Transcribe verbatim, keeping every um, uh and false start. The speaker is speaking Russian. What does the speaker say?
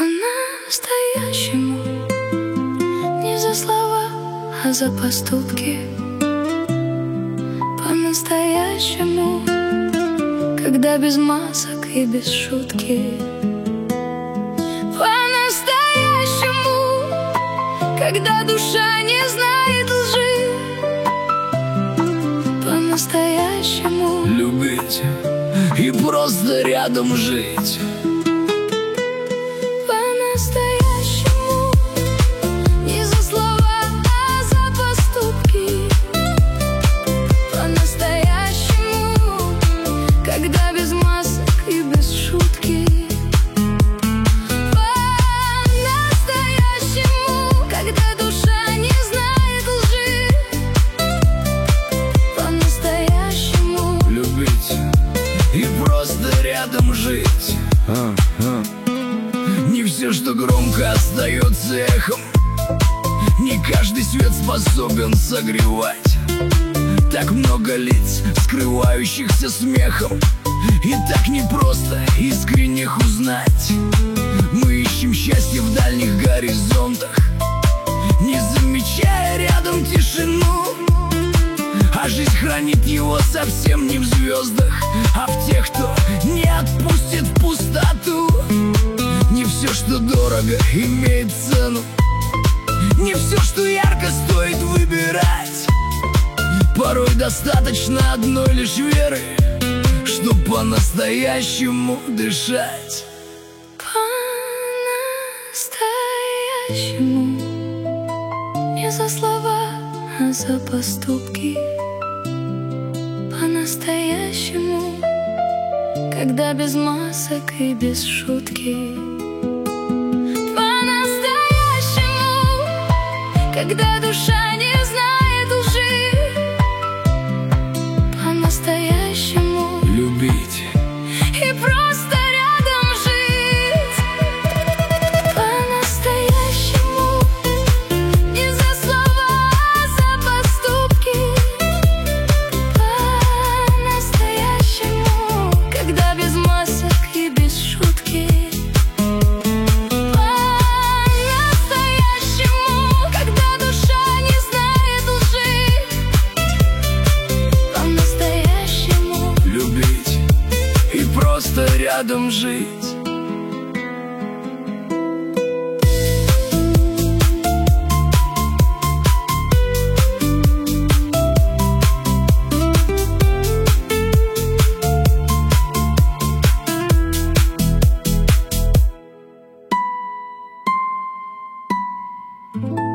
По-настоящему, не за слова, а за поступки. По-настоящему, когда без масок и без шутки. По-настоящему, когда душа не знает лжи. По-настоящему любить и просто рядом жить. По-настоящему, не за слова, а за поступки. По-настоящему, когда без масок и без шутки. По-настоящему, когда душа не знает лжи. По-настоящему любить и просто рядом жить. а, а. Не все, что громко, остается эхом. Не каждый свет способен согревать. Так много лиц, скрывающихся смехом, и так непросто искренних узнать. Мы ищем счастье в дальних горизонтах, не замечая рядом тишину. А жизнь хранит его совсем не в звездах, а в тех, кто не отпустит в пустоту. Не все, что дорого, имеет цену. Не все, что ярко, стоит выбирать. Порой достаточно одной лишь веры, чтоб по-настоящему дышать. По-настоящему, не за слова, а за поступки. По-настоящему, когда без масок и без шутки. По-настоящему, когда душа не знает лжи. По-настоящему Любить и просто рядом жить. По-настоящему, не за слова, а за поступки. По-настоящему, когда без масок и без шутки. По-настоящему, когда душа не знает лжи. По-настоящему любить и просто рядом жить. Thank you.